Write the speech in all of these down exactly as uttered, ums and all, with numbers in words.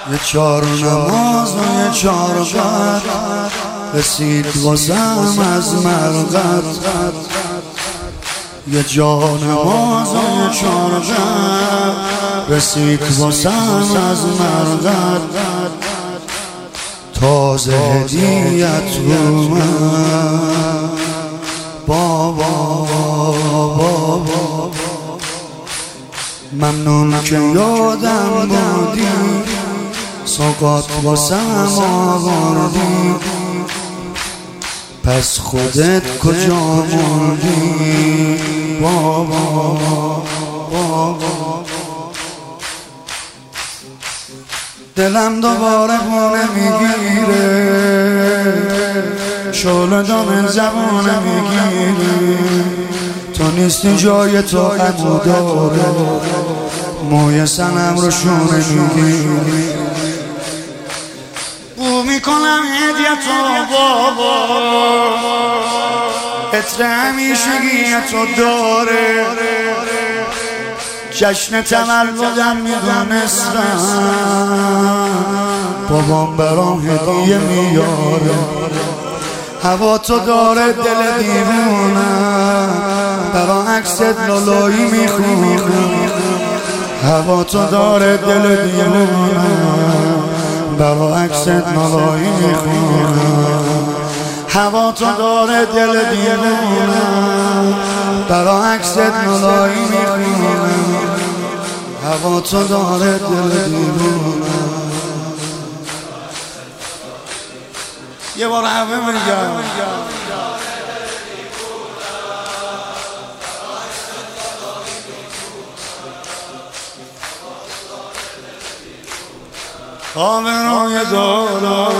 یه چار نماز و یه چار قد رسید واسم از مرقد. یه جا نماز و یه چار قد رسید واسم از مرقد. تازه هدیت رو من بابا بابا ممنون که یادم بودی، سوقات واسم آوردی، پس خودت کجا موندی بابا بابا. دلم دوباره بونه میگیره، شعله دامن زبونه میگیره، تو نیستی جای تو عمو داره، موی سنم رو شونه میگیری. بو میکنم هدیتو بابا، عطر همیشگیتو داره، جشن تولدم میدونستم، بابام برام هدیه میاره. هوا تو داره دل دیوونم، برا عکست لالایی میخونم. هوا تو داره دل دیوونم، برا عکست لالایی میخونم. هوا تو داره دل دیوونم، برا عکست لالایی میخونم. هوا تو داره دل دیوونم. یه بار همه میگم آبروی دولار،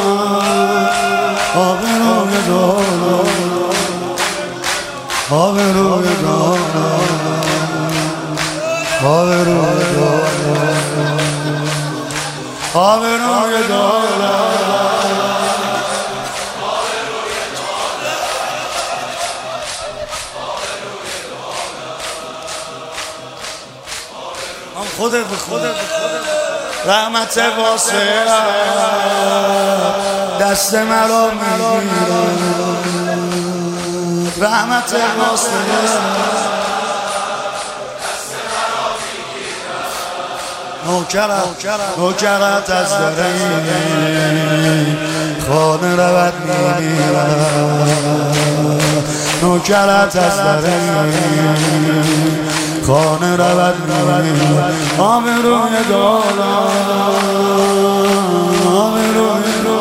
آبروی دولار، آبروی دولار، آبروی دولار، آبروی دولار. خودت به خودت رحمت واسه دست مرا میگیرم، رحمت واسه نوکرت نوکرت از در خانه رود میمیرم، نوکرت از در خانه رود میمیرم. آبروی دولار، آبروی